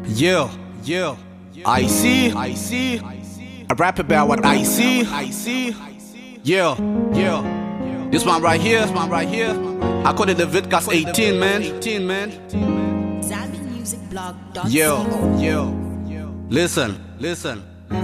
Yeah, I see. I rap about what I see. Yeah. This one right here. I call it the Vidcast 18, man. Yo. Listen.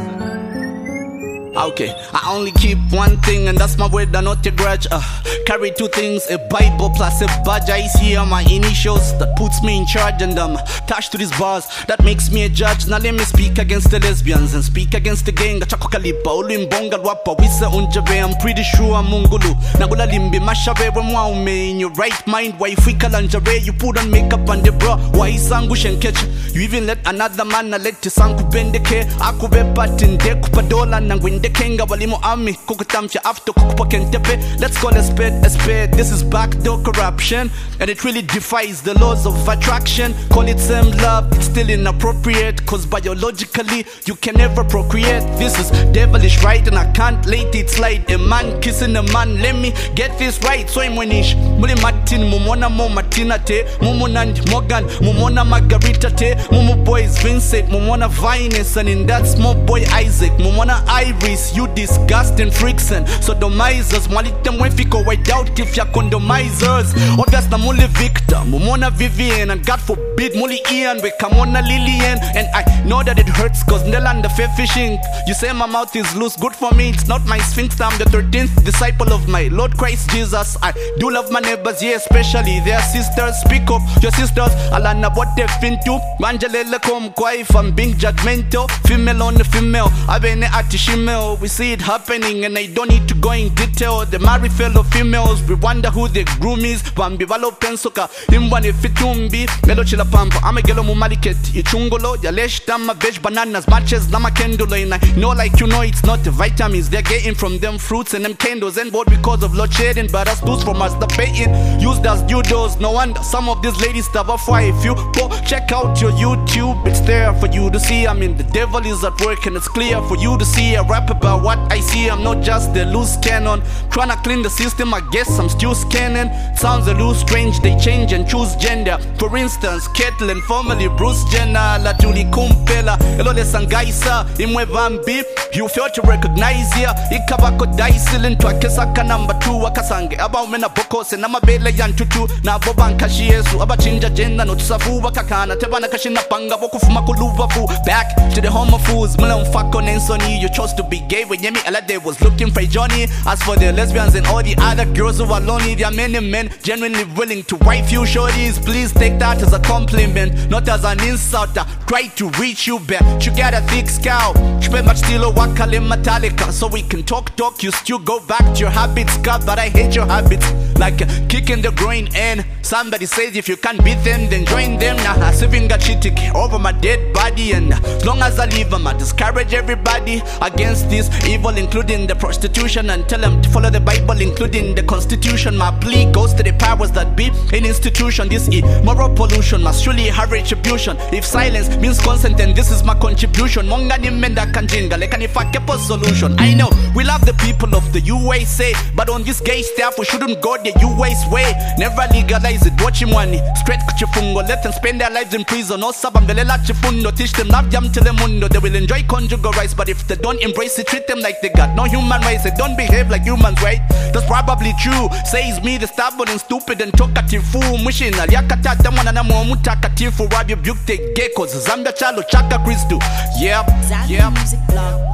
Okay, I only keep one thing, and that's my word, not a grudge. Carry two things, a Bible plus a badge. I see my initials that puts me in charge, and attached to these bars that makes me a judge. Now let me speak against the lesbians and speak against the gang. Chakokalipa, ulimbonga wapa, wisa unjabe. I'm pretty sure I'm mungulu. Nagula limbi mashabe, wamwaume in your right mind. Why fika lingerie, you put on makeup and the bra. Why sangush and catch? You even let another man let sanku bendeke. Akube patin de kupadola nangwin. Kenga walimo ami kukutamcha after kukupa kentepe. Let's call a spade. This is backdoor corruption, and it really defies the laws of attraction. Call it same love, it's still inappropriate, cause biologically you can never procreate. This is devilish, right? And I can't let it slide. A man kissing a man, let me get this right. So I'm winish muli Martin mumona mo Martina te mumunand Morgan mumona Margarita te mumu boys Vincent mumona Vinus, and in that small boy Isaac mumona Iris. You disgusting freaks and sodomizers. Mwalitem wefiko I doubt if you're condomizers. Obvious na muli Victor, mumona Vivian, and God forbid muli Ian, we come on a Lillian. And I know that it hurts cause Nelanda fair fishing. You say my mouth is loose, good for me, it's not my sphinx. I'm the 13th disciple of my Lord Christ Jesus. I do love my neighbors, yeah, especially their sisters. Speak up, your sisters, alana what they've been to. Wanjalele kom kwa if I'm being judgmental. Female on the female, abene atishimel. We see it happening and I don't need to go in detail. The married fellow females, we wonder who the groom is. Bambi valo pensoka, imbwane fitumbi. Melo chila pampa, amegelo mumaliket. Ichungolo, yalesh tama veg bananas, matches lama kendolo. And I know like you know it's not the vitamins they're getting from them fruits and them candles. And bored because of load shedding, but us lose from us the paying. Used as judos, no wonder some of these ladies stop off. Why if you go check out your YouTube, it's there for you to see. I mean the devil is at work and it's clear for you to see. I rap about what I see, I'm not just the loose cannon. Tryna clean the system, I guess I'm still scanning. Sounds a little strange, they change and choose gender. For instance, Caitlyn, formerly Bruce Jenner. La Julie Kumpela, Elole Sangaisa, Imwe Bambi. You fail to recognize here. Ikabako Daisilin to Akesaka number 2. Wakasange, about mena bokos and Namabele Yantutu. Na Bobanka Shiesu, Abachinja Jenna, no Tsafu, Wakakana, Tebana Kashina Panga, Wokufmakuluva fu. Back to the home of fools, Mulan Fakon and Sony. You chose to be gay when Yemi Alade was looking for Johnny. As for the lesbians and all the other girls who are lonely, there are many men genuinely willing to wife you shorties. Please take that as a compliment, not as an insult. I try to reach you back. You got a thick skull. Stilo Wakale Metallica. So we can talk, you still go back to your habits, God, but I hate your habits. Like kicking the groin and somebody says if you can't beat them, then join them. Nah, saving got shitty over my dead body. And as long as I live, I'ma discourage everybody against this evil, including the prostitution, and tell them to follow the Bible, including the Constitution. My plea goes to the powers that be in institution. This immoral pollution must surely have retribution. If silence means consent, then this is my contribution. Mongani menda kanjinga, like if I kept a solution. I know we love the people of the USA, but on this gay stuff we shouldn't go the US way. Never legalize it, watch him money. Straight kuchifungo, let them spend their lives in prison. No sabambelela chifundo, teach them love jam till the mundo. They will enjoy conjugal rights, but if they don't embrace it, treat them like they got no human rights. They don't behave like humans, right? That's probably true. Says me, the stubborn and stupid and talkative fool. Mwishin aliakata tamwana na mutakatifu. Wabi bukte geckos, Zambia chalo chaka Christu. Yep.